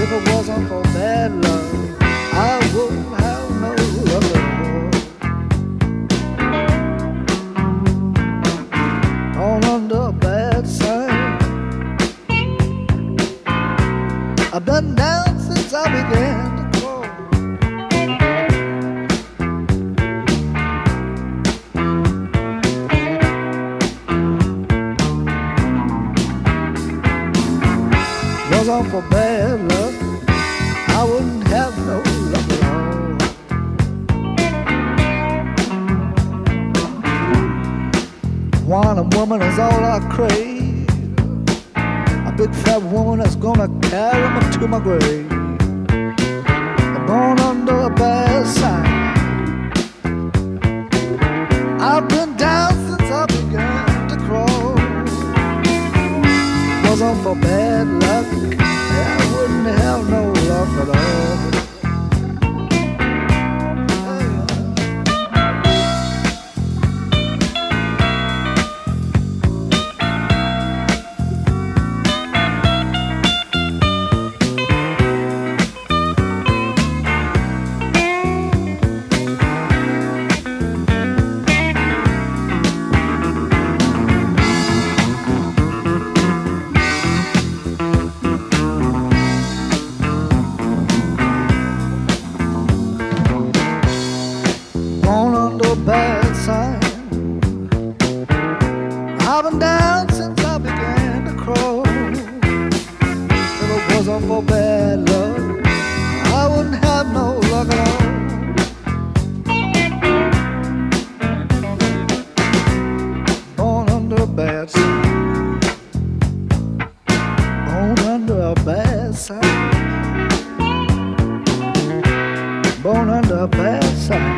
If it wasn't for bad love, I wouldn't have no love at all. All under a bad sign. I've been down since I began to crawl. Wasn't for bad luck, I wouldn't have no luck at all. One woman is all I crave, a big fat woman that's gonna carry me to my grave. I'm born under a bad sign. I've been down since I began to crawl. Wasn't for bad luck, I wouldn't have no luck at all. Bad sign. I've been down since I began to crawl. If it wasn't for bad luck, I wouldn't have no luck at all. Born under a bad sign. Born under a bad sign. Born under a bad sign.